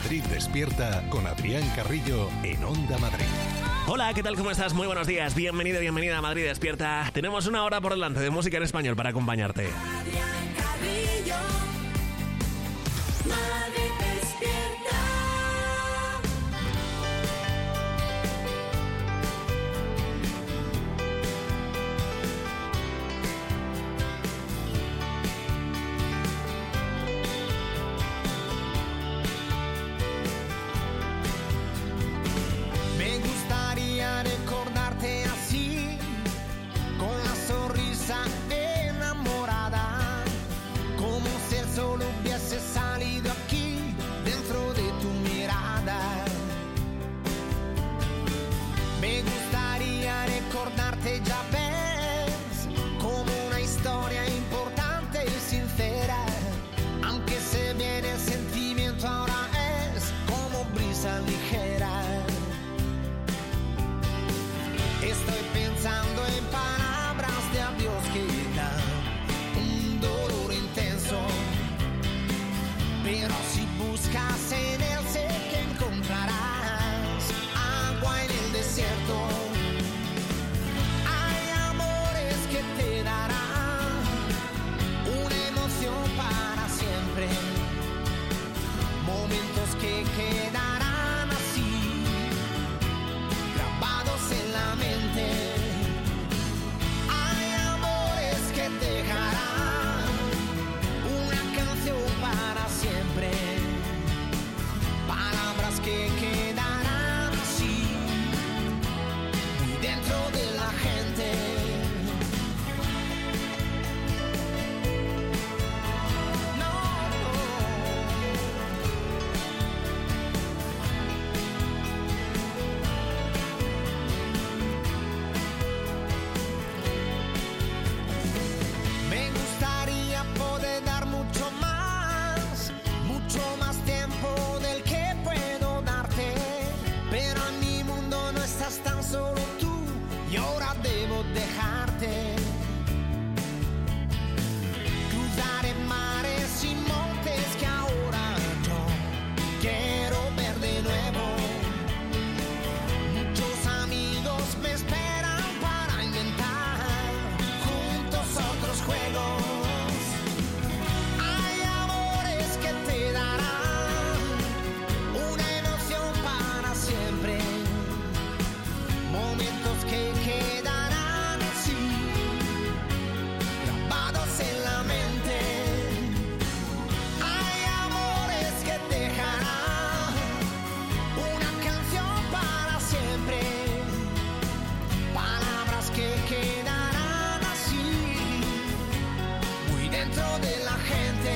Madrid Despierta con Adrián Carrillo en Onda Madrid. Hola, ¿qué tal? ¿Cómo estás? Muy buenos días. Bienvenido, bienvenida a Madrid Despierta. Tenemos una hora por delante de música en español para acompañarte. Adrián Carrillo, Madrid Despierta. Me gustaría recordarte así, con la sonrisa enamorada, como si el sol hubiese salido aquí, dentro de tu mirada. Me gustaría recordarte, ya ves, como una historia importante y sincera, aunque se viene el sentimiento ahora es como brisa ligera. Estoy pensando en palabras de adiós que dan un dolor intenso, pero si buscas en él sé que encontrarás agua en el desierto. Hay amores que te darán una emoción para siempre, momentos que quedarán así, grabados en la mente. Hay amores que dejarán una canción para siempre, palabras que quedarán así, muy dentro de la gente. Me gustaría poder dar mucho más tiempo del que puedo darte, pero en mi mundo no estás tan solo tú y ahora debo dejarte. Cruzaré mares y montes que ahora yo quiero ver de nuevo. Muchos amigos me esperan para inventar juntos otros juegos. Hay amores que te darán una emoción para siempre, momentos que quedarán así, grabados en la mente. Hay amores que dejarán una canción para siempre, palabras que quedarán así, muy dentro de la gente,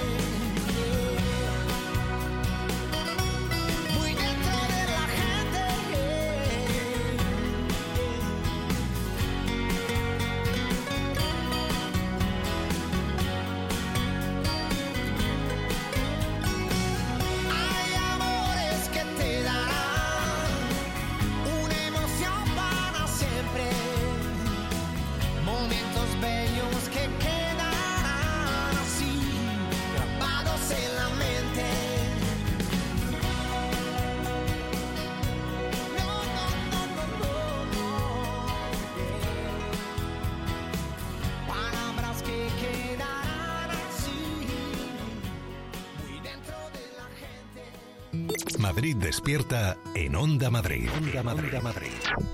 muy dentro de la gente. Hay amores que te darán una emoción para siempre, momentos bellos que quedarán así, grabados en la mente. No, no, no, no, no, no. Palabras que quedarán así, muy dentro de la gente. Madrid Despierta en Onda Madrid. Onda Madrid. Onda Madrid.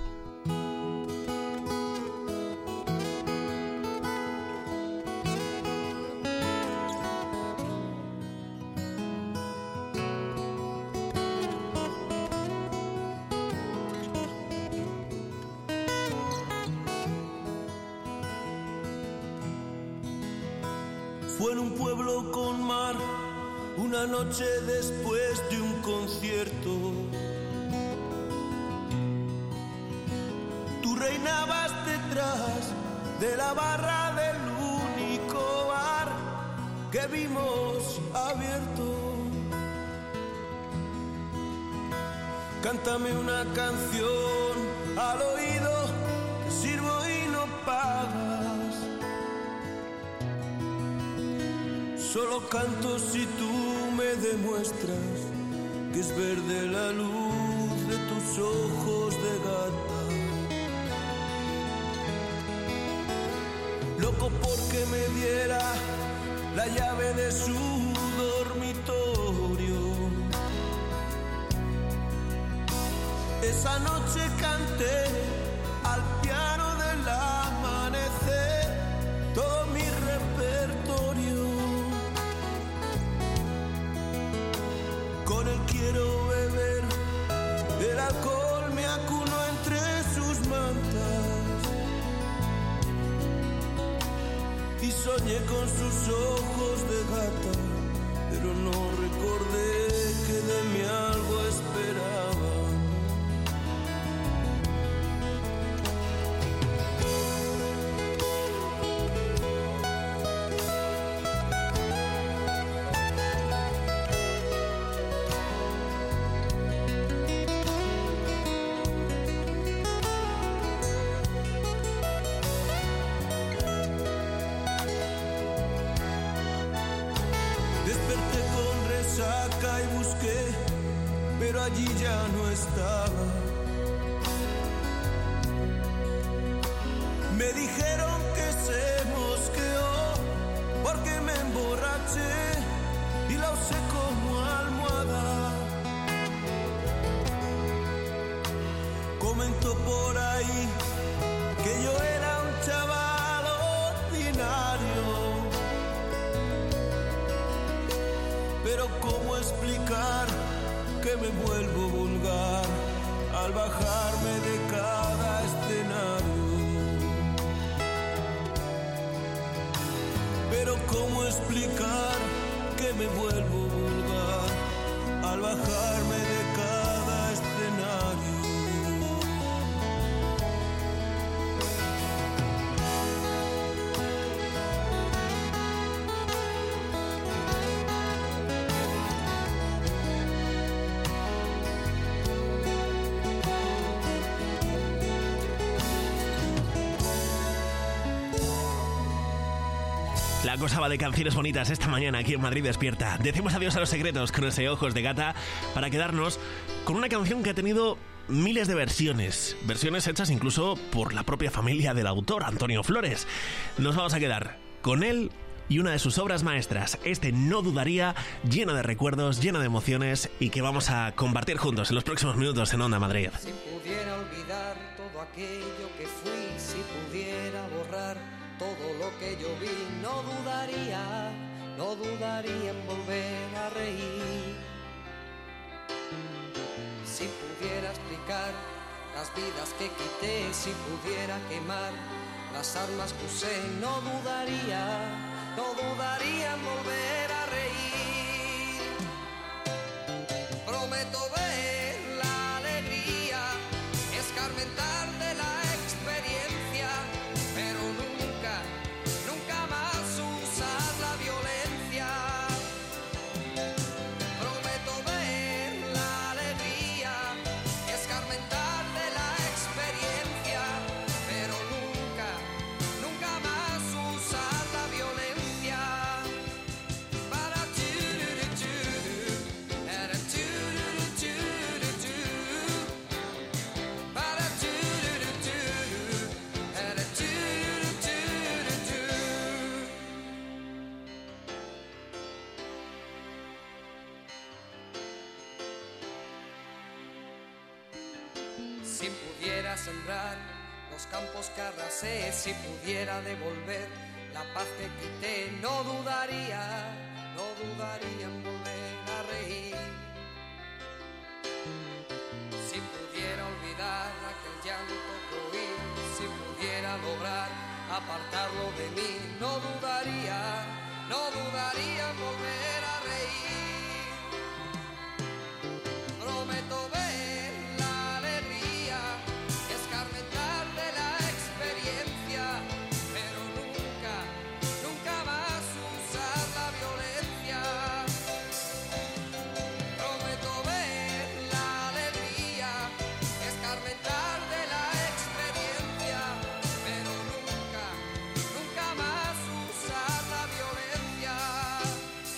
Fue en un pueblo con mar, una noche después de un concierto. Tú reinabas detrás de la barra del único bar que vimos abierto. Cántame una canción al oído, te sirvo y no pagas. Solo canto si tú me demuestras que es verde la luz de tus ojos de gata. Loco porque me diera la llave de su dormitorio. Esa noche canté al piano del amanecer todo mi repertorio. Con él quiero beber, el alcohol me acunó entre sus mantas y soñé con sus ojos de gata, pero no recordé que de mí algo esperaba. Desperté con resaca y busqué, pero allí ya no estaba. Me dijeron que se mosqueó porque me emborraché y la usé como almohada. Comentó por ahí que yo era un chaval ordinario. Pero ¿cómo explicar que me vuelvo vulgar al bajarme de cada escenario? Pero ¿cómo explicar que me vuelvo vulgar al bajarme de cada escenario? La cosa va de canciones bonitas esta mañana aquí en Madrid Despierta. Decimos adiós a los secretos con ese Ojos de Gata para quedarnos con una canción que ha tenido miles de versiones hechas incluso por la propia familia del autor, Antonio Flores. Nos vamos a quedar con él y una de sus obras maestras, No Dudaría, lleno de recuerdos, lleno de emociones y que vamos a compartir juntos en los próximos minutos en Onda Madrid. Si pudiera olvidar todo aquello que fui, si pudiera borrar todo lo que yo vi, no dudaría en volver a reír. Si pudiera explicar las vidas que quité, si pudiera quemar las armas que usé, no dudaría en volver a reír. Prometo ver la alegría, escarmentar de la experiencia, pero nunca más usar la violencia. Prometo ver la alegría, escarmentar de la experiencia, pero nunca más usar la violencia. Para Si pudiera sembrar los campos que arrasé, si pudiera devolver la paz que quité, no dudaría en volver a reír. Si pudiera olvidar aquel llanto que oí, si pudiera lograr apartarlo de mí, no dudaría en volver a reír. Prometo ver la alegría, escarmentar de la experiencia, pero nunca más usar la violencia. Prometo ver la alegría, escarmentar de la experiencia, pero nunca más usar la violencia.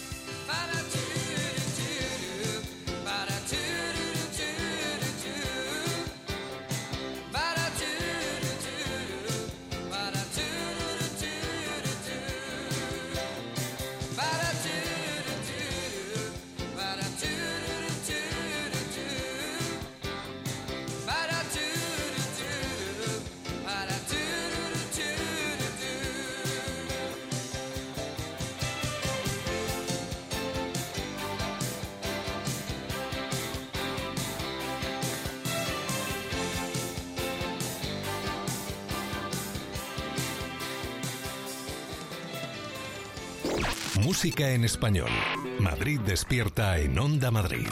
Música en español. Madrid Despierta en Onda Madrid.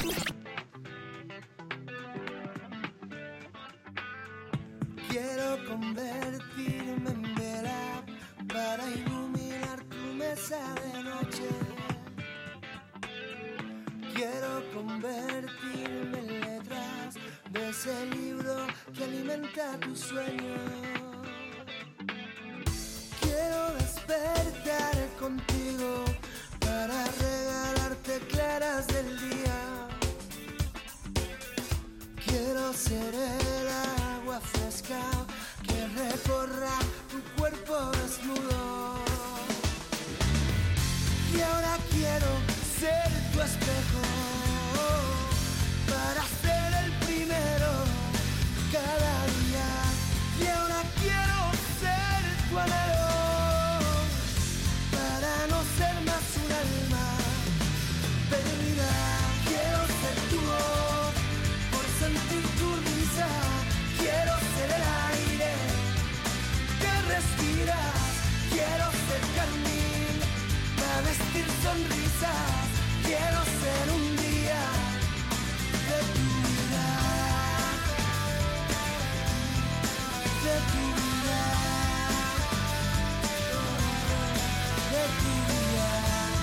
Quiero convertirme en vela para iluminar tu mesa de noche. Quiero convertirme en letras de ese libro que alimenta tu sueño. Quiero despertar contigo para regalarte claras del día. Quiero ser el agua fresca que recorra tu cuerpo desnudo. Y ahora quiero ser tu espejo para ser el primero cada día. Y ahora quiero ser tu anhelo para no ser más un alma perdida. Quiero ser tu voz por sentir tu risa. Quiero ser el aire que respiras. Quiero ser carmín para vestir sonrisas. Quiero ser un día de tu vida, de tu vida, de tu vida,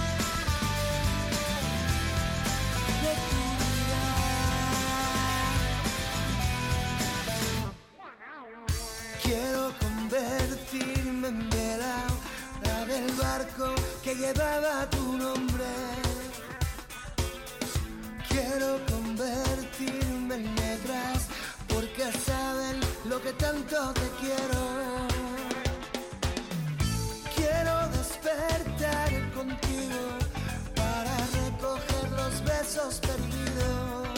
de tu vida. Quiero convertirme en vela, la del barco que llevaba tu nombre. Quiero convertirme en negras porque saben lo que tanto te quiero. Quiero despertar contigo para recoger los besos perdidos.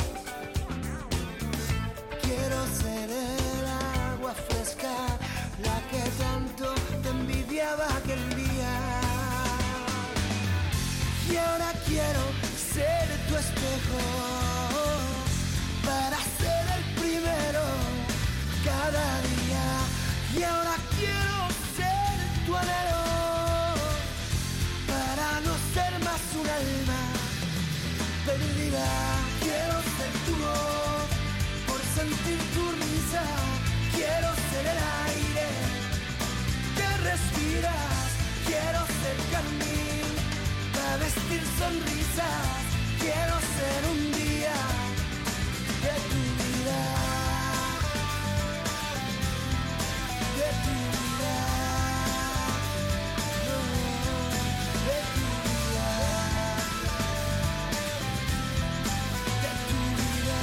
Quiero ser el agua fresca, la que tanto te envidiaba aquel día. Y ahora quiero ser tu espejo para ser el primero cada día. Y ahora quiero ser tu anhelo para no ser más un alma perdida. Quiero ser tu voz por sentir tu risa. Quiero ser el aire que respiras. Quiero ser carmín para vestir sonrisas. Quiero ser un día de tu vida, de tu vida, de tu vida, de tu vida.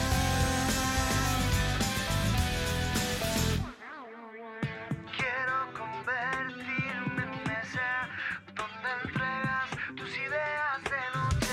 Quiero convertirme en mesa donde entregas tus ideas de noche.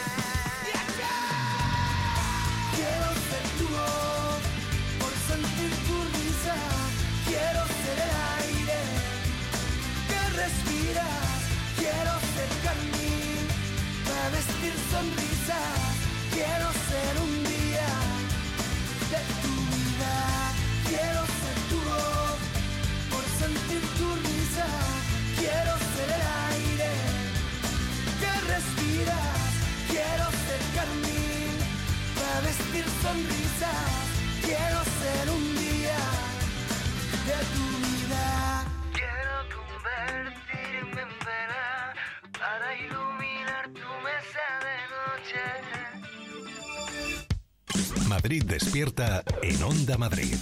Quiero ser tu voz por sentir tu risa. Quiero ser el aire que respiras. Quiero ser carmín para vestir sonrisas. Quiero ser un día de tu vida. Quiero ser tu voz por sentir tu risa. Quiero ser el aire que respiras. Quiero ser carmín para vestir sonrisas. Quiero ser un día de tu vida. Quiero convertirme en vela para iluminar tu mesa de noche. Madrid Despierta en Onda Madrid.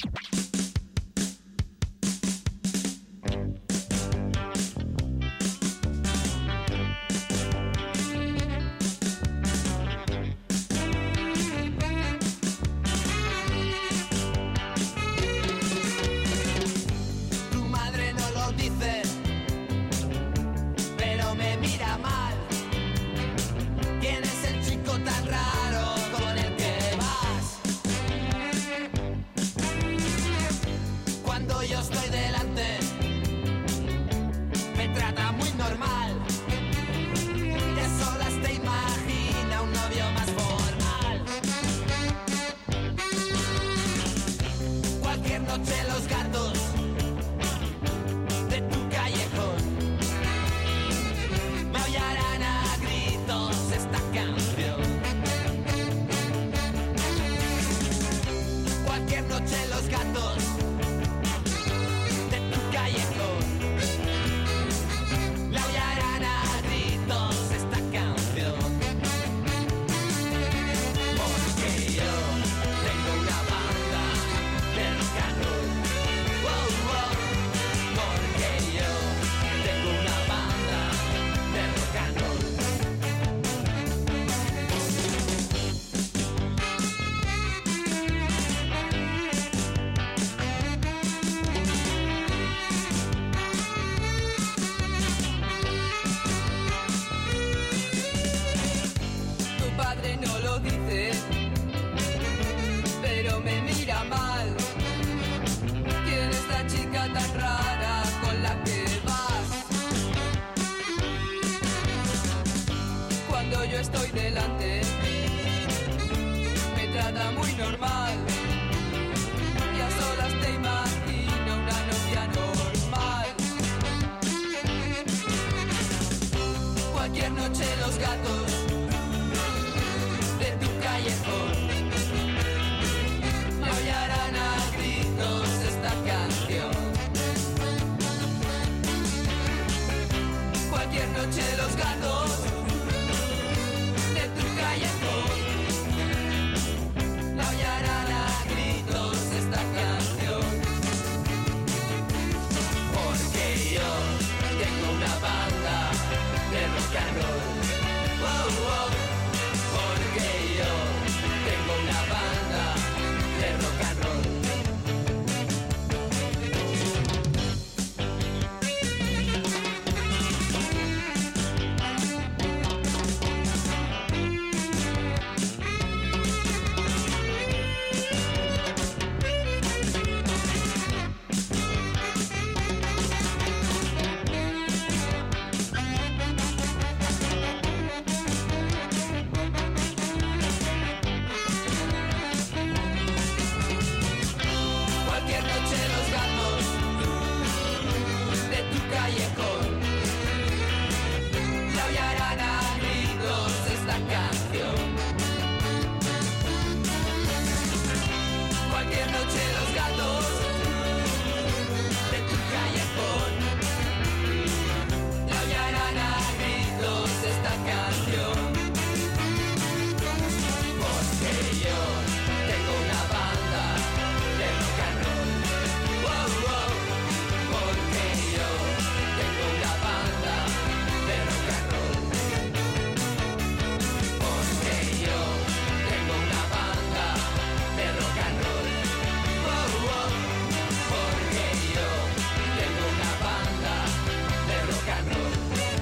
Tu madre no lo dice, pero me mira mal. ¿Quién es el chico tan raro con el que vas? Cuando yo estoy delante, me trata muy normal. De solas te imagina un novio más formal. Cualquier noche los gatos de tu callejón me aullarán esta canción. Cualquier noche los gatos de tu callejón le aullarán a gritos esta canción. Porque yo tengo una banda de rock and roll. Wow, wow. Porque yo tengo una banda de rock and roll. Tu padre no lo dice, pero me mira mal. ¿Quién es la chica tan rara con la que vas? Cuando yo estoy delante, me trata muy normal. Y a solas te imagino una novia normal. Cualquier noche los gatos de tu callejón le aullarán a gritos esta canción. Cualquier noche los gatos de tu callejón le aullarán a gritos esta canción. Porque yo tengo una banda de rock and roll. Wow, wow. Porque yo tengo una banda de rock and roll. Cualquier noche los gatos de tu callejón le aullarán a gritos esta canción. Cualquier noche los gatos de tu callejón le aullarán a gritos esta canción. Porque yo tengo una banda de rock and roll. Wow, wow. Porque yo tengo una banda de rock and roll. Porque yo tengo una banda de rock and roll. Wow, wow. Porque yo tengo una banda de rock and roll.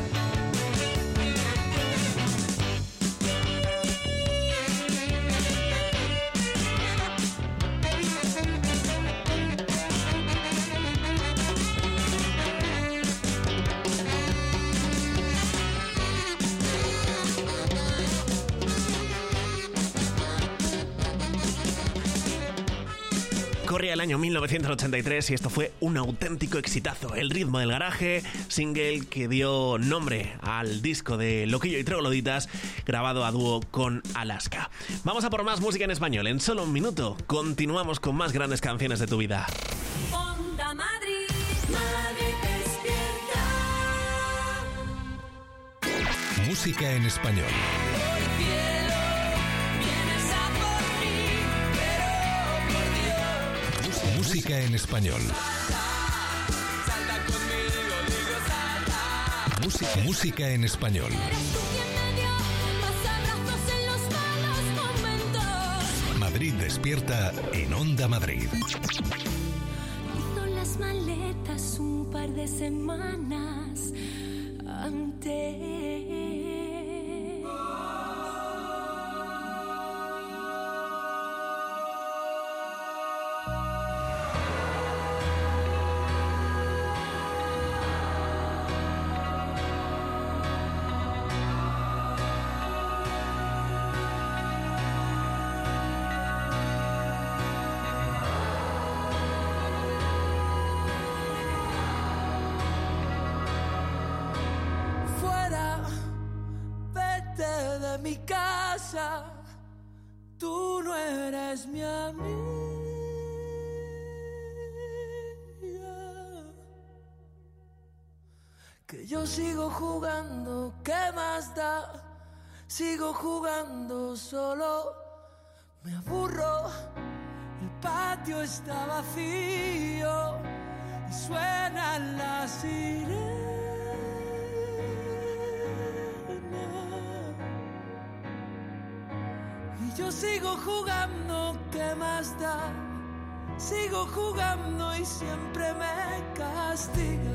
Corría el año 1983 y esto fue un auténtico exitazo. El ritmo del garaje, single que dio nombre al disco de Loquillo y Trogloditas, grabado a dúo con Alaska. Vamos a por más música en español. En solo un minuto continuamos con más grandes canciones de tu vida. Onda Madrid, Madrid despierta. Música en español. Hoy cielo, vienes a por mí, pero por Dios, Música en español. salta conmigo, digo salta. Música en español. Eres tú quien me dio más abrazos en los malos momentos. Madrid despierta en Onda Madrid. Hizo las maletas un par de semanas antes. Fuera de mi casa, tú no eres mi amiga. Que yo sigo jugando, ¿qué más da? Sigo jugando solo, me aburro, el patio está vacío y suenan las sirenas. Y yo sigo jugando, ¿qué más da? Sigo jugando y siempre me castiga.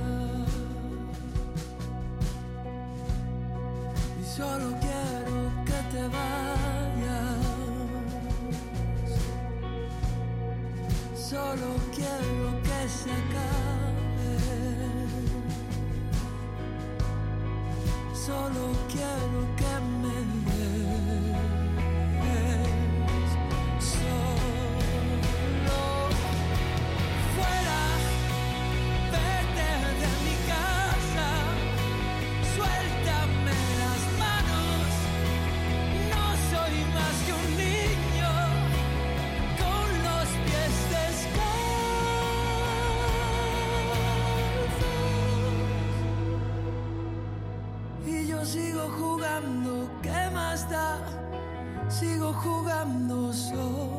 Y solo quiero que te vayas. Solo quiero que se acabe. Solo quiero que me des. Solo fuera, vete de mi casa. Suéltame las manos. No soy más que un niño con los pies descalzos. Y yo sigo jugando, ¿qué más da? Sigo jugando solo.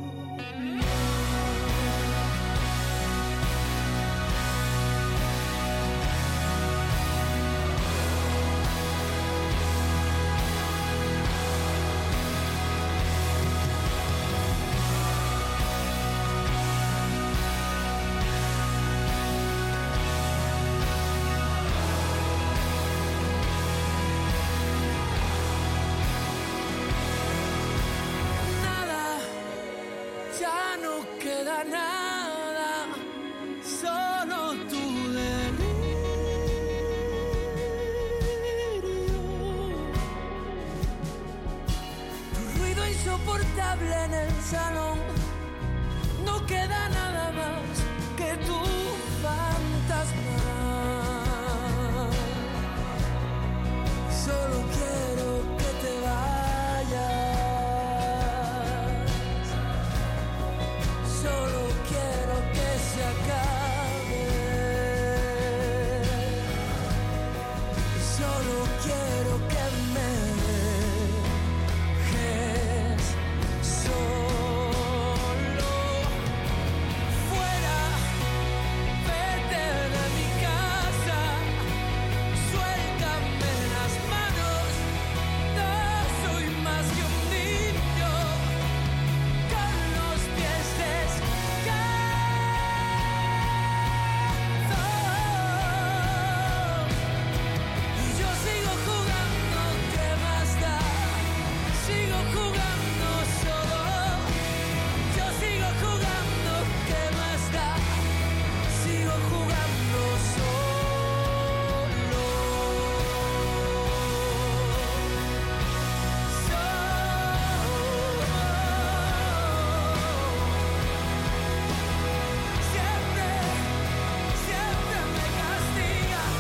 Nada, ya no queda nada, solo tu delirio. Tu ruido insoportable en el salón, no queda nada más que tu fantasma. Solo quiero que te vayas. Solo quiero que se acabe. Solo quiero que me dejes solo. Fuera, vete de mi casa. Suéltame las manos. No soy más que un niño con los pies descalzos. Y yo sigo jugando, ¿qué más da? Sigo jugando solo. Yo sigo jugando, ¿qué más da? Sigo jugando Siempre me castigas.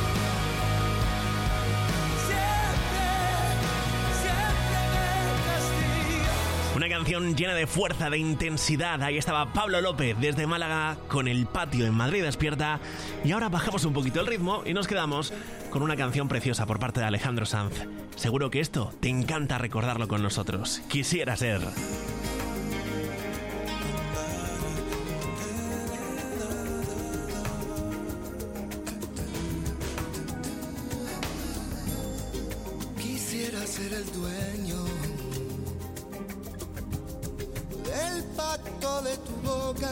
Siempre me castigas. Una canción llena de fuerza, de intensidad. Ahí estaba Pablo López desde Málaga con El Patio en Madrid Despierta. Y ahora bajamos un poquito el ritmo y nos quedamos con una canción preciosa por parte de Alejandro Sanz. Seguro que esto te encanta recordarlo con nosotros. Quisiera ser. Quisiera ser el dueño del pacto de tu boca.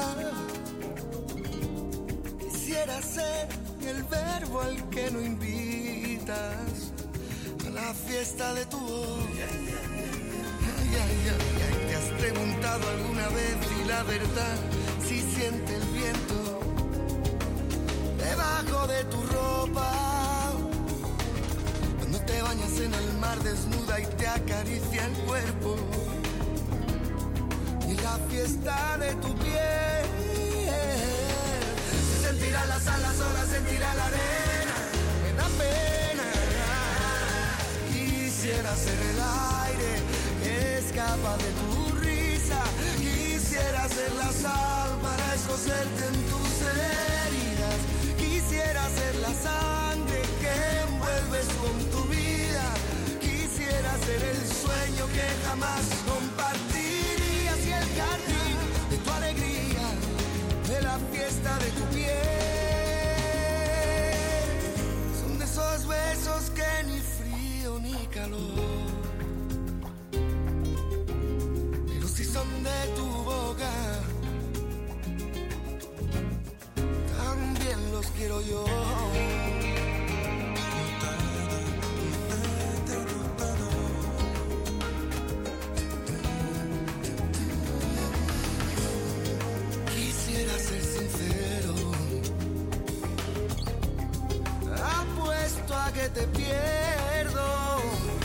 Quisiera ser el verbo al que no invitas a la fiesta de tu voz. ¿Te has preguntado alguna vez si la verdad si siente el viento debajo de tu ropa? Cuando te bañas en el mar desnuda y te acaricia el cuerpo, y la fiesta de tu piel. Se sentirá la sal, las olas, sentirá la arena. Me da pena. Quisiera ser ser el aire que escapa de tu risa. Quisiera ser la sal para escocerte en tus heridas. Quisiera ser la sangre que envuelves con tu vida. Quisiera ser el sueño que jamás compartirías y el jardín de tu alegría, de la fiesta de tu piel. Son de esos besos que ni frío ni calor, pero si son de tu boca, también los quiero yo. Quisiera ser sincero, apuesto a que te pierdo.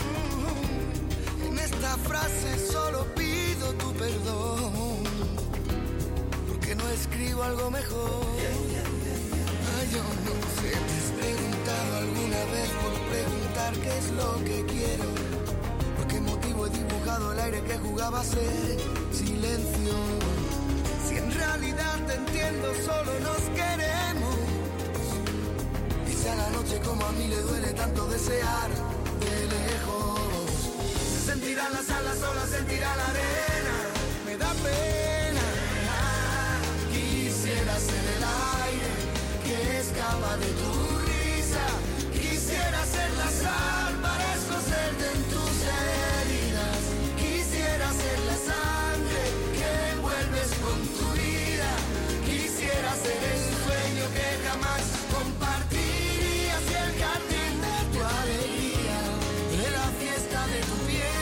En esta frase solo pido tu perdón, porque no escribo algo mejor. Ay, yo no sé, te has preguntado alguna vez por preguntar qué es lo que quiero. ¿Por qué motivo he dibujado el aire que jugaba a ser silencio? Si en realidad te entiendo, solo nos queremos. Dice a la noche como a mí le duele tanto desear de lejos. Se sentirán las alas, sola sentirá la arena. Me da pena. Quisiera ser el aire que escapa de tu risa. Quisiera ser la sal para escocerte en tus heridas. Quisiera ser la sangre que envuelves con tu vida. Quisiera ser el sueño que jamás compartirías y el jardín de tu alegría, de la fiesta de tu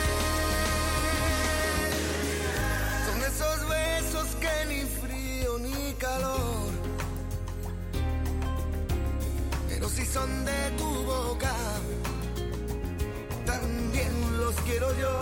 piel. Son esos besos que ni frío ni calor, pero si son de tu boca, también los quiero yo.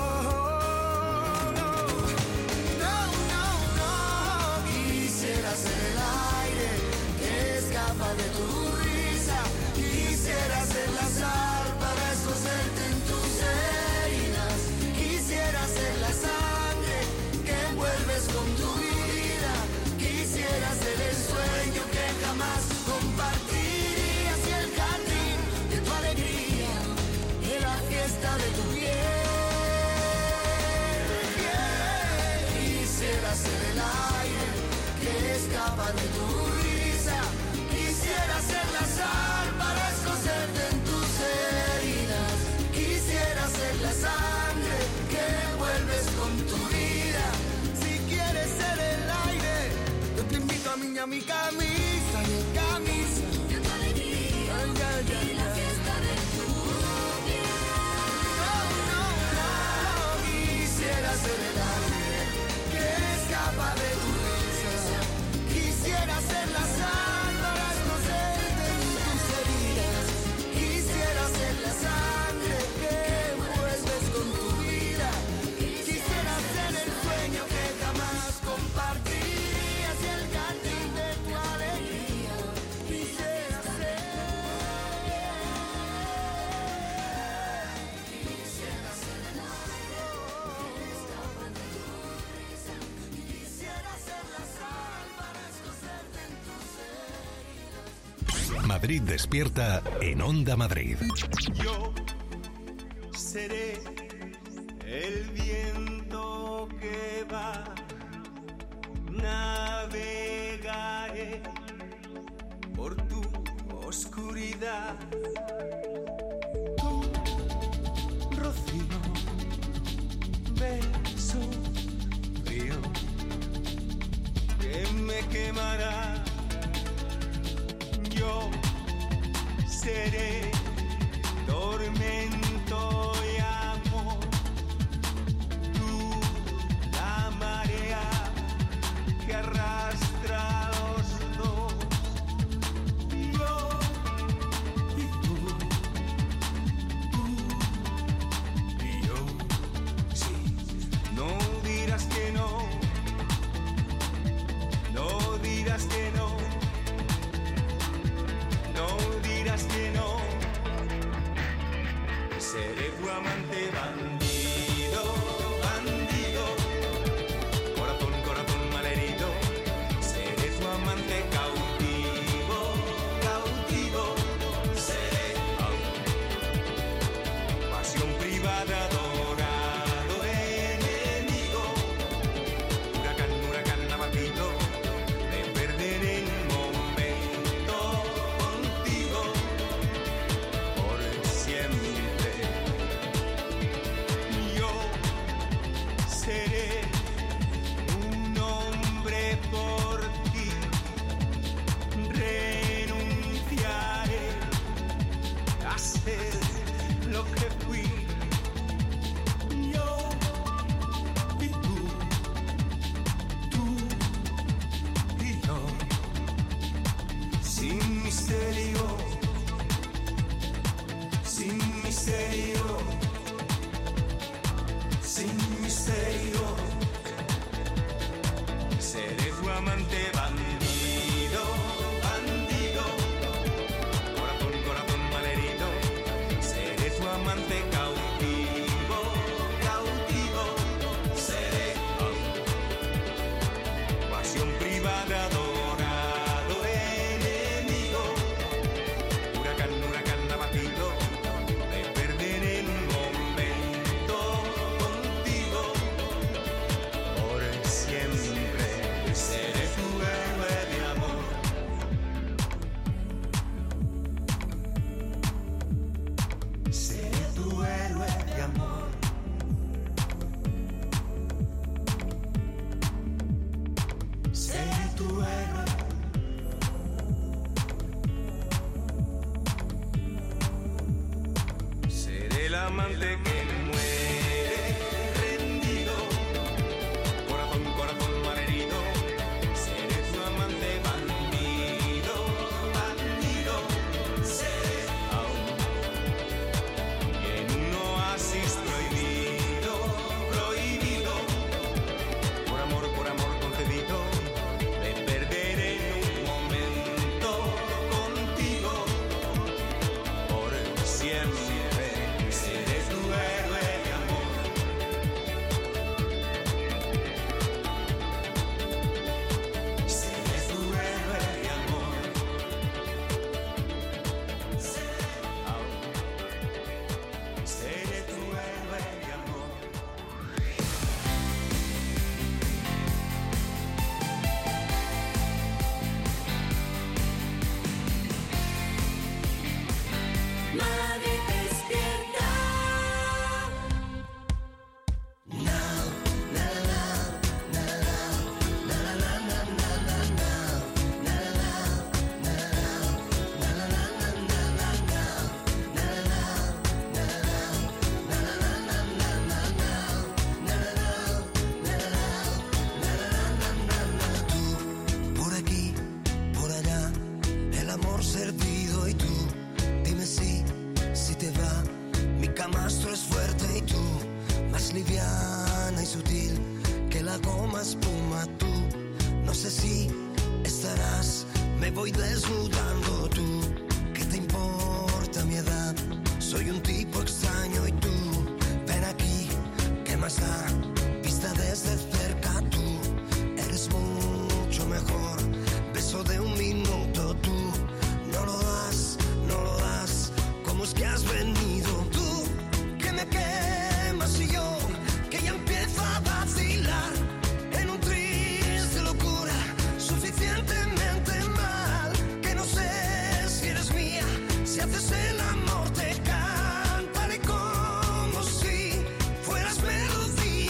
Quisiera ser el aire que escapa de tu risa. Quisiera ser la sal para escocerte en tus heridas. Quisiera ser la sangre que envuelves con tu vida. Quisiera ser el sueño que jamás compartirías y el jardín de tu alegría, de la fiesta de tu piel. Quisiera ser el aire que escapa de tu risa. Quisiera ser la sal para escocerte en tus heridas. Quisiera ser la sangre que envuelves con tu vida. Si quieres ser el aire, yo te invito a mi camisa, mi camisa de tu alegría, y la fiesta de tu piel. No, quisiera ser el aire que escapa de tu risa. Quisiera ser la sal para escocerte en tus heridas. Quisiera ser la sangre que envuelves con tu vida. Quisiera ser el sueño que jamás compartirías y el jardín de tu alegría. Quisiera ser. Quisiera ser el aire que escapa de tu risa. Quisiera ser la sal para escocerte en tus heridas. Madrid despierta en Onda Madrid. Yo seré el viento que va, navegaré por tu oscuridad. Tu rocío, beso frío que me quemará. Yo seré tormento y amor, tú la marea que arrastra a los dos. Yo y tú y yo. Sí, no dirás que no, no dirás que no, no dirás que no. amante bandido, bandido. Corazón, corazón malherido, seré tu amante cautivo, cautivo. Seré pasión privada, adorado enemigo. Huracán, huracán abatido, me perderé en un momento contigo. Por siempre seré tu héroe de amor. Seré tu héroe de amor. Seré tu héroe. Seré el amante que muere rendido. Corazón, corazón malherido, seré tu amante bandido, bandido. Seré aún y en un oasis prohibido, prohibido. Por amor concedido, me perderé en un momento contigo. Por siempre seré tu héroe de amor. Seré tu héroe de amor. Seré tu héroe de amor. Madrid despierta. Por aquí, por allá, el amor servido y tú, dime si te va. Mi camastro es fuerte y tú, más liviana y sutil que la goma espuma tú. No sé si estarás, me voy desnudando tú. ¿Qué te importa mi edad? Soy un tipo extraño y tú, ven aquí, ¿qué más da? Vista desde cerca tú, eres mucho mejor. Beso de un minuto tú, no lo das, no lo das. ¿Cómo es que has venido tú? Que me quemas y yo, que ya empiezo a vacilar en un triste locura, suficientemente mal, que no sé si eres mía. Si haces el amor te cantaré como si fueras melodía.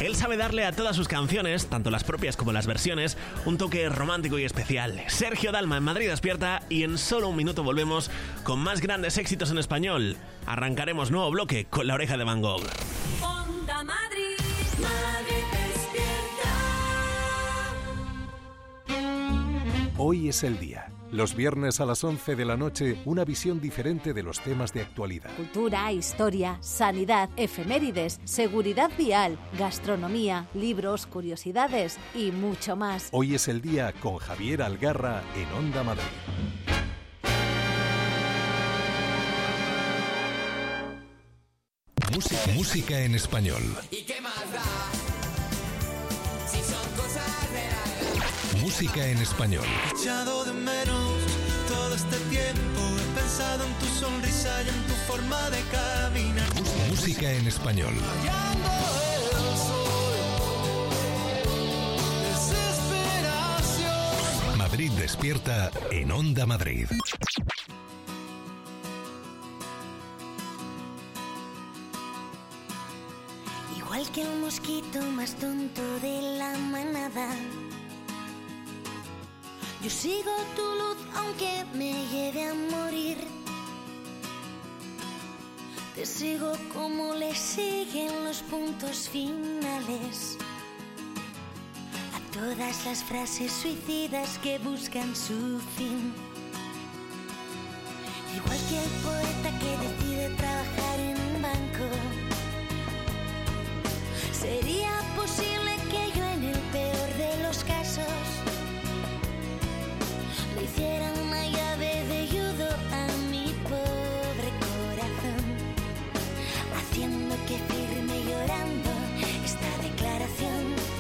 Él sabe darle a todas sus canciones, tanto las propias como las versiones, un toque romántico y especial. Sergio Dalma en Madrid Despierta, y en solo un minuto volvemos con más grandes éxitos en español. Arrancaremos nuevo bloque con La Oreja de Van Gogh. Onda Madrid, Madrid despierta. Hoy es el día. Los viernes a las 11 de la noche, una visión diferente de los temas de actualidad. Cultura, historia, sanidad, efemérides, seguridad vial, gastronomía, libros, curiosidades y mucho más. Hoy es el día con Javier Algarra en Onda Madrid. Música en español. ¿Y qué más da? Si son cosas de la... Música en español. He echado de menos todo este tiempo. He pensado en tu sonrisa y en tu forma de caminar. Música en español. Rayando el sol. Desesperación. Madrid Despierta en Onda Madrid. Igual que el mosquito más tonto de la manada, yo sigo tu luz aunque me lleve a morir. Te sigo como le siguen los puntos finales a todas las frases suicidas que buscan su fin. Igual que el poeta que decide trabajar en un banco, ¿sería posible que yo en el peor de los casos le hiciera una llave de judo a mi pobre corazón, haciendo que firme llorando esta declaración?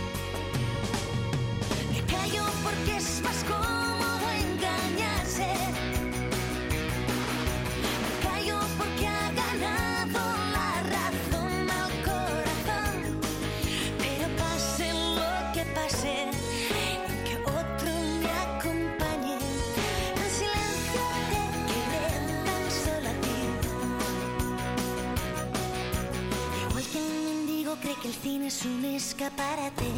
Me callo porque es más cómodo engañarse. Me callo porque ha ganado la razón al corazón. Pero pase lo que pase, que otro me acompañe. En silencio te quedé tan solo a ti. Igual que un mendigo cree que el cine es un escaparate.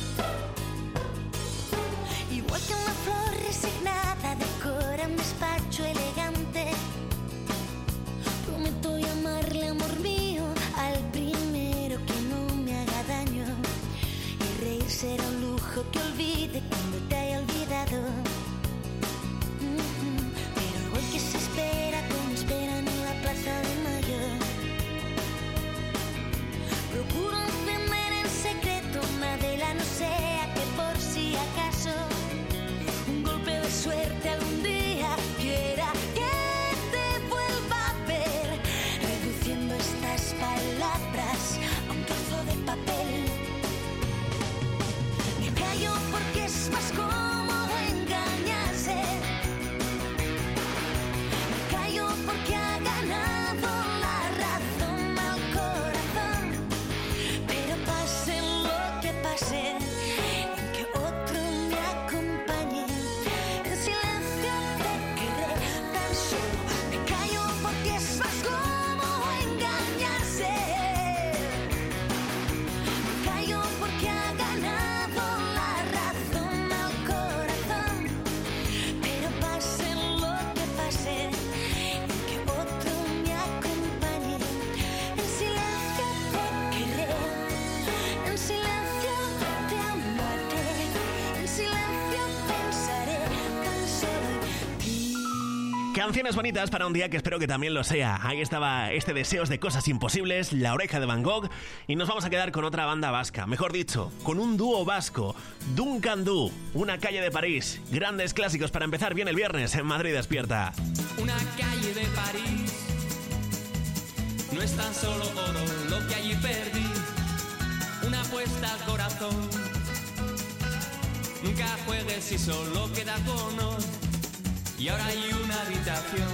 Igual que una flor resignada decora un despacho elegante. Prometo llamarle amor mío al primero que no me haga daño. Y reír será un lujo que olvide cuando te haya olvidado. Pero igual que se espera como esperan en la Plaza de Mayo, procuro encender en secreto una vela, no sea que por si acaso un golpe de suerte algún día quiera que te vuelva a ver, reduciendo estas palabras a un trozo de papel. Me callo porque es más cómodo engañarse. Me callo porque ha ganado la razón al corazón. Pero pase lo que pase, que otro me acompañe. En silencio te quedé tan solo. Me callo porque es más cómodo engañarse. Me callo porque ha ganado la razón al corazón. Pero pase lo que pase, que otro me acompañe. En silencio te quedé, en silencio te amaré, en silencio pensaré tan solo en ti. Canciones bonitas para un día que espero que también lo sea. Ahí estaba este Deseos de Cosas Imposibles, La Oreja de Van Gogh, y nos vamos a quedar con otra banda vasca, mejor dicho, con un dúo vasco, Duncan Du, Una calle de París. Grandes clásicos para empezar bien el viernes en Madrid Despierta. Una calle de París no es tan solo oro lo que allí perdí, una apuesta al corazón. Nunca juegues si solo queda cono. Y ahora hay una habitación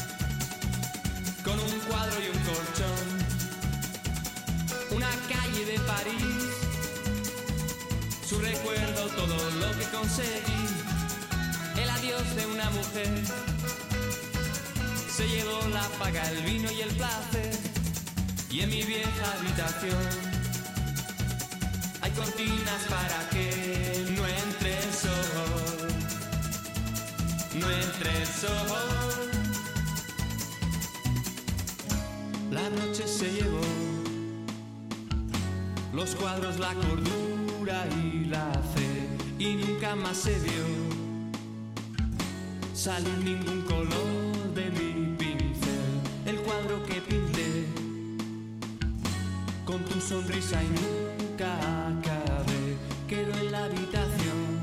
con un cuadro y un colchón. Una calle de París, su recuerdo, todo lo que conseguí. El adiós de una mujer se llevó la paga, el vino y el placer. Y en mi vieja habitación cortinas para que no entre el sol, no entre el sol. La noche se llevó los cuadros, la cordura y la fe, y nunca más se vio salir ningún color de mi pincel. El cuadro que pinté con tu sonrisa y nunca acabé quedó en la habitación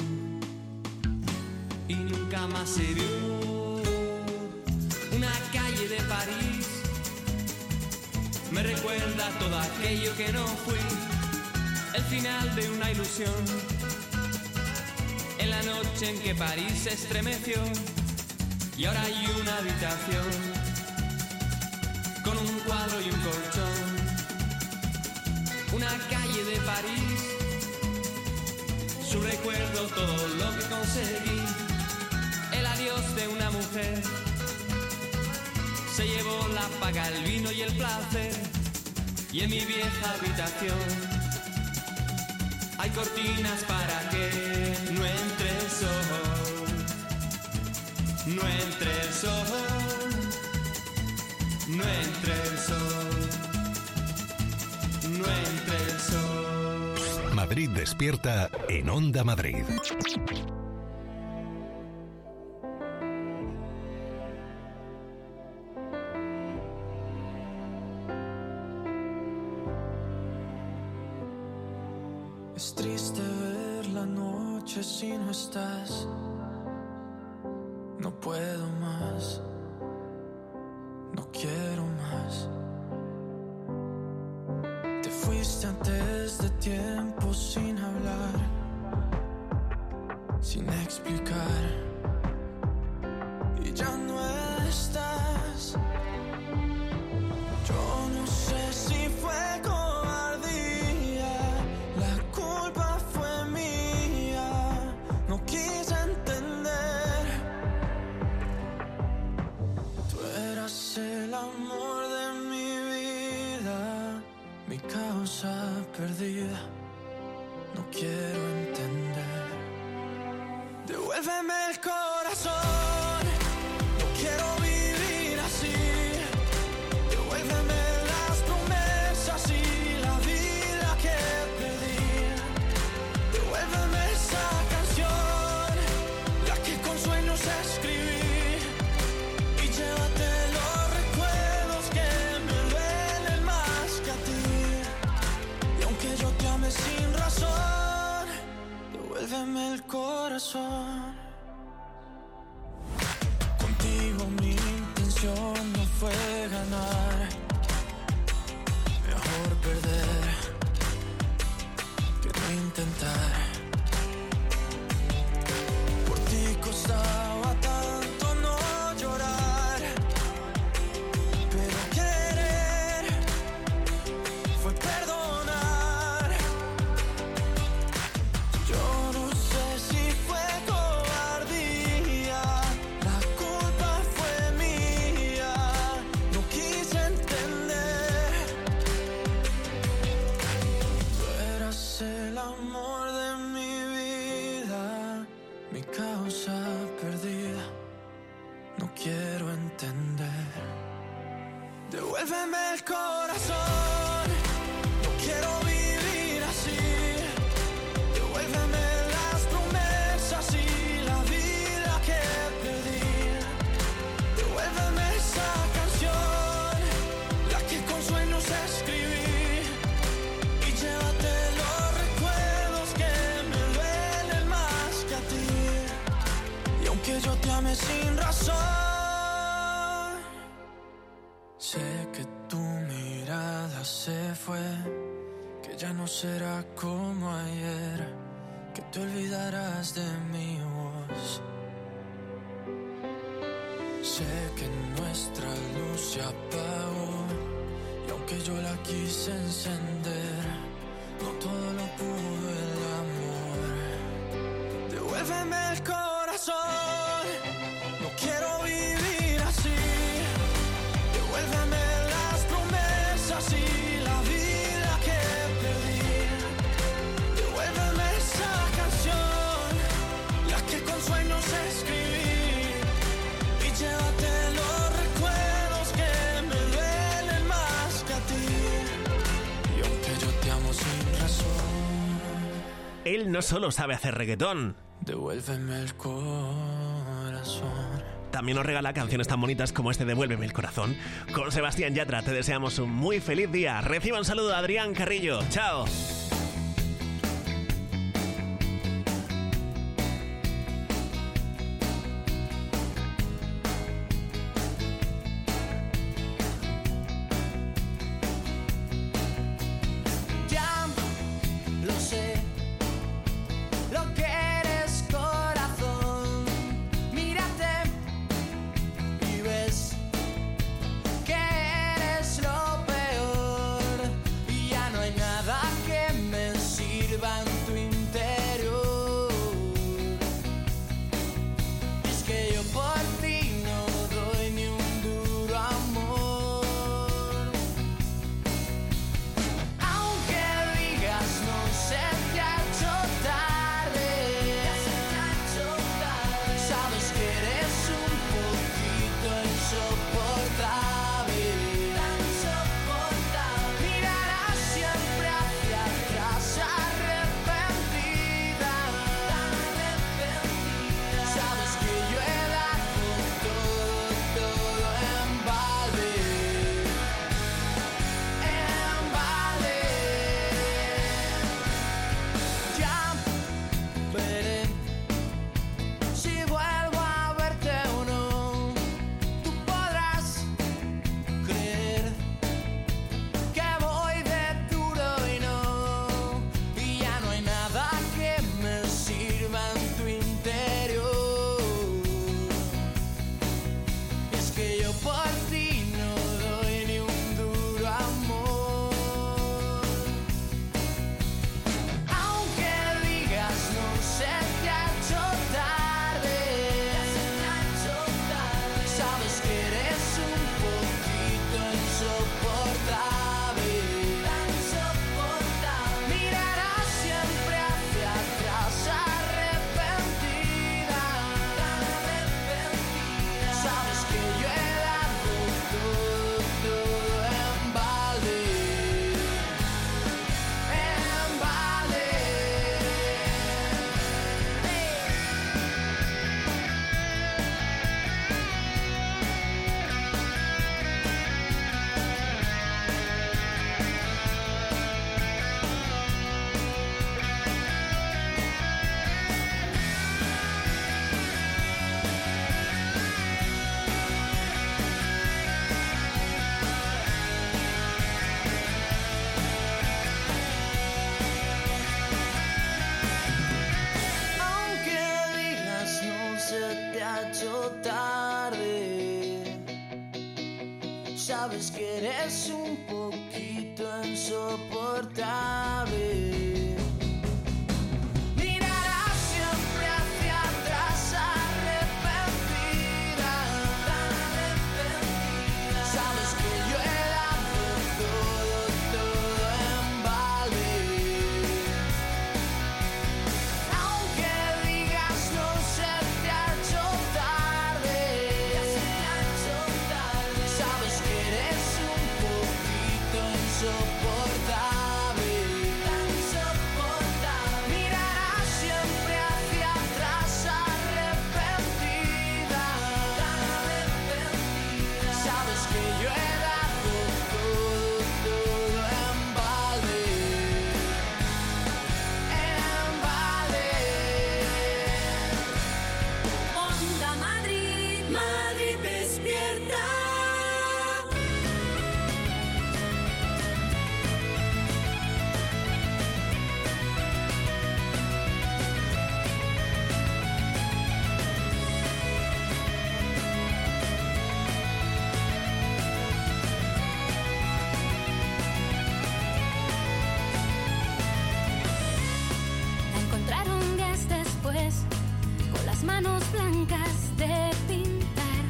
y nunca más se vio. Una calle de París me recuerda todo aquello que no fui, el final de una ilusión, en la noche en que París se estremeció. Y ahora hay una habitación con un cuadro y un colchón, una calle de París, su recuerdo, todo lo que conseguí, el adiós de una mujer, se llevó la paga, el vino y el placer. Y en mi vieja habitación hay cortinas para que no entre el sol, no entre el sol, no entre el sol, no entre el sol. Madrid despierta en Onda Madrid. Es triste ver la noche si no estás. No puedo más, no quiero más. Te fuiste antes de tiempo sin hablar, sin explicar, y ya no estás. Yo no sé si fue cobardía, la culpa fue mía, no quise entender. Tú eras el amor de mi vida, mi causa perdida, no quiero entender. Devuélveme el corazón, no quiero vivir así. Devuélveme las promesas y la vida que perdí. Devuélveme esa canción, la que con sueños escribí. Y llévate los recuerdos que me duelen más que a ti. Y aunque yo te ame sin razón, devuélveme el corazón. Contigo mi intención no fue ganar, mejor perder que no intentar. Por ti costaba tanto no llorar, pero querer fue perdonar. Yo no sé si fue cobardía, la culpa fue mía, no quise entender. Tú eras el amor de mi vida, mi causa perdida, no quiero entender. Devuélveme el corazón, no quiero vivir así. Devuélveme las promesas y la vida que perdí. Devuélveme esa canción, la que con sueños escribí. Y llévate los recuerdos que me duelen más que a ti. Y aunque yo te ame sin razón, sé que tu mirada se fue, que ya no será como ayer, que te olvidarás de mi voz. Sé que nuestra luz se apagó, y aunque yo la quise encender, no todo lo pudo el amor. Devuélveme el corazón, no quiero vivir así. Devuélveme las promesas y la vida que perdí. él no solo sabe hacer reggaetón, Devuélveme el corazón. también nos regala canciones tan bonitas como este Devuélveme el corazón. Con Sebastián Yatra te deseamos un muy feliz día. Reciba un saludo de Adrián Carrillo. ¡Chao! Ya lo sé, lo que eres, corazón. Mírate y ves que eres lo peor. Y ya no hay nada que me sirva en tu interior. Y es que yo por ti no doy ni un duro amor. Aunque digas no se te ha hecho tarde, sabes que eres un poquito insoportable. Mirarás siempre hacia atrás arrepentida. Sabes que yo he dado todo en balde. Ya veré si vuelvo a verte o no. Tú podrás creer que voy de duro y no. Y ya no hay nada que me sirva en tu interior. Es que yo por ti no doy ni un duro amor. Aunque digas no se te ha hecho tarde, sabes que eres un poquito insoportable. Mirarás siempre hacia atrás arrepentida. Sabes que yo he dado todo en balde. Aunque digas no se te ha hecho tarde, sabes que eres un poquito insoportable. Mirarás siempre hacia atrás arrepentida. Sabes que yo he dado todo en balde. Aunque digas no se te ha hecho tarde, sabes que eres un poquito insoportable. Mirarás siempre hacia atrás arrepentida. Sabes que yo he dado todo en balde. Onda Madrid, Madrid despierta. La encontraron días después, con las manos blancas de pintar.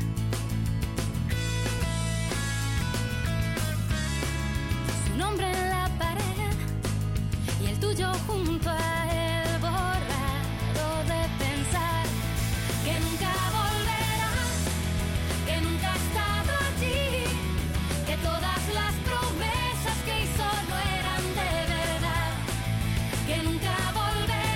Su nombre en la pared y el tuyo junto a él, borrado de pensar que nunca volverá, que nunca ha estado allí, que todas las promesas que hizo no eran de verdad, que nunca volverá.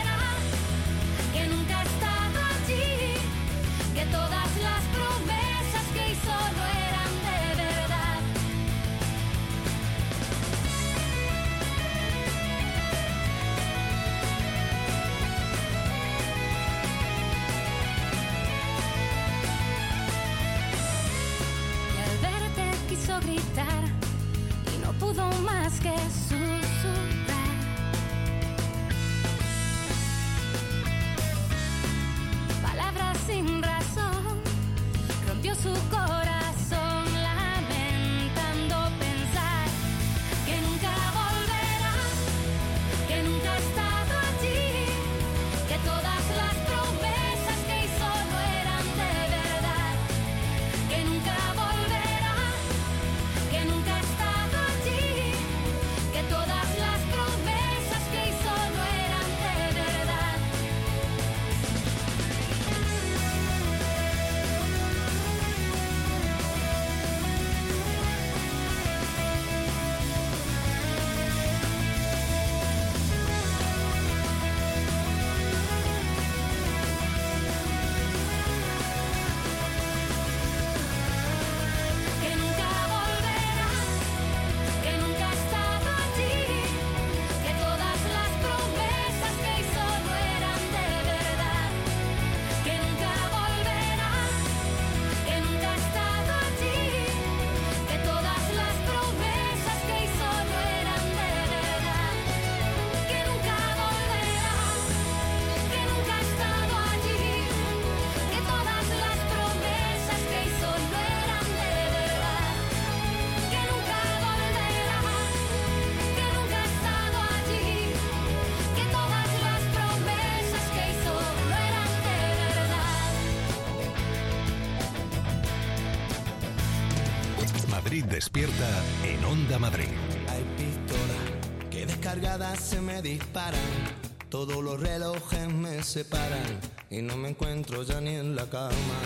Despierta en Onda Madrid. Hay pistolas que descargadas se me disparan. Todos los relojes me separan y no me encuentro ya ni en la cama.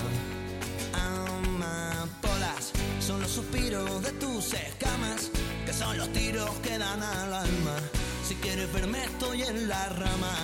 Amapolas son los suspiros de tus escamas, que son los tiros que dan al alma. Si quieres verme estoy en la rama.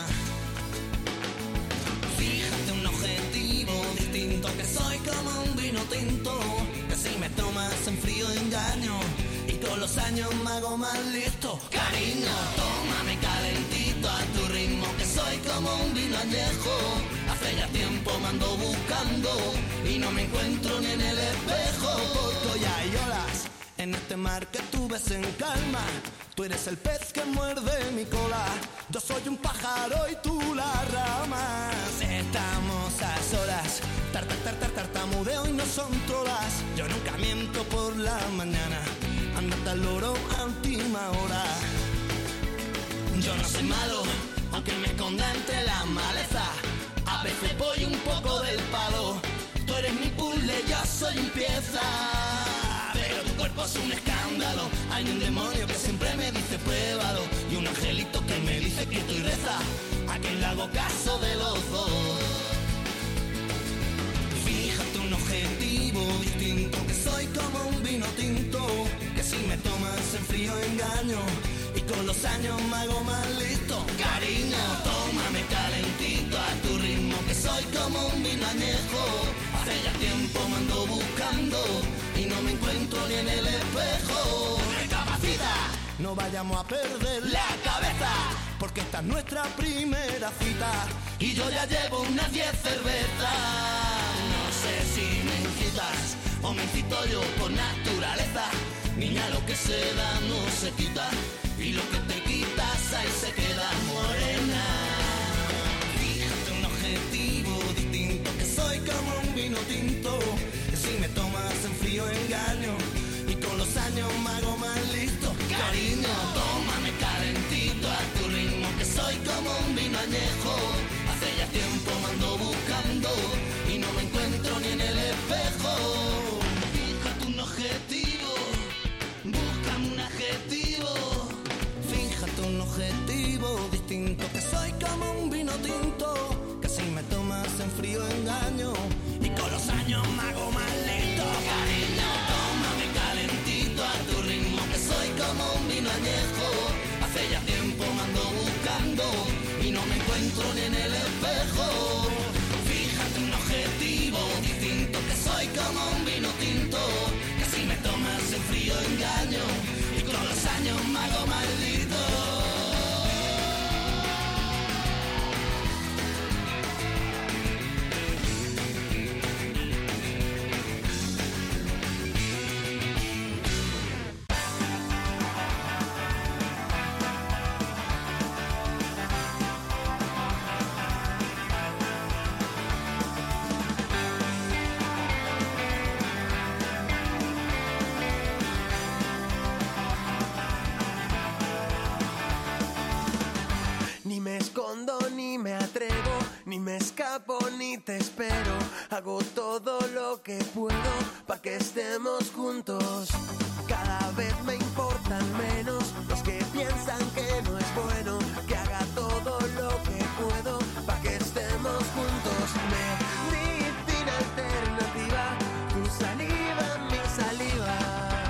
Fíjate un objetivo distinto, que soy como un vino tinto, que si me tomas en frío engaño y con los años me hago más listo. Cariño, tómame calentito a tu ritmo, que soy como un vino añejo. Hace ya tiempo me ando buscando y no me encuentro ni en el espejo. Porque hoy hay olas en este mar que tú ves en calma. Tú eres el pez que muerde mi cola. Yo soy un pájaro y tú la rama. Estamos a solas, tartamudeo y no son trolas. Yo nunca miento por la mañana, andate al loro a última hora. Yo no soy malo, aunque me esconda entre la maleza. A veces voy un poco del palo. Tú eres mi puzzle, yo soy un pieza. Pero tu cuerpo es un escándalo. Hay un demonio que siempre me dice pruébalo, y un angelito que me dice que estoy reza. A quien le hago caso de los dos. Fíjate un objetivo distinto, que soy como un vino tinto, que si me tomas en frío engaño y con los años me hago más listo. Cariño, tómame calentito a tu ritmo, que soy como un vino añejo. Hace ya tiempo me ando buscando y no me encuentro ni en el espejo. Recapacita, no vayamos a perder la cabeza, porque esta es nuestra primera cita y yo ya llevo unas 10 cervezas. No sé si me incitas o me incito yo por naturaleza. Niña, lo que se da no se quita, y lo que te quitas ahí se queda morena. Fíjate un objetivo distinto, que soy como un vino tinto, que si me tomas en frío engaño y con los años me hago más listo. Cariño, tómame calentito a tu ritmo, que soy como un vino añejo. Hace ya tiempo me ando buscando y no me encuentro ni en el espejo. Fíjate un objetivo, búscame un adjetivo. Fíjate un objetivo distinto, que soy como un vino tinto, que si me tomas en frío engaño y con los años me hago más listo. Cariño, tómame calentito a tu ritmo, que soy como un vino añejo. Hace ya tiempo me ando buscando y no me encuentro ni en el espejo. Fíjate un objetivo distinto, que soy como un vino tinto, que si me tomas en frío engaño y con los años me hago maldito. Ni me escondo, ni me atrevo, ni me escapo, ni te espero. Hago todo lo que puedo pa' que estemos juntos. Cada vez me importan menos los que piensan que no es bueno. Que haga todo lo que puedo pa' que estemos juntos. Medicina alternativa, tu saliva, mi saliva.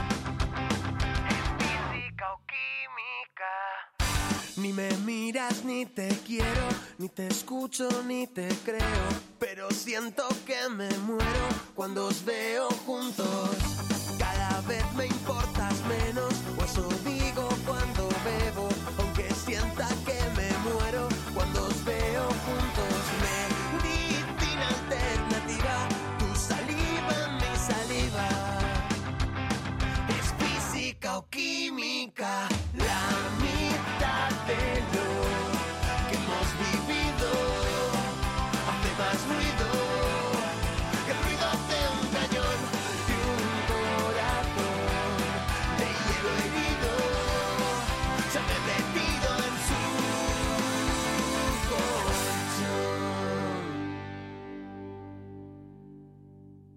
Es física o química. Ni me miras, ni te quiero, ni te escucho, ni te creo, pero siento que me muero cuando os veo juntos. Cada vez me importas menos, o eso digo cuando bebo, aunque sienta que me muero cuando os veo juntos. Medicina alternativa, tu saliva, mi saliva. Es física o química.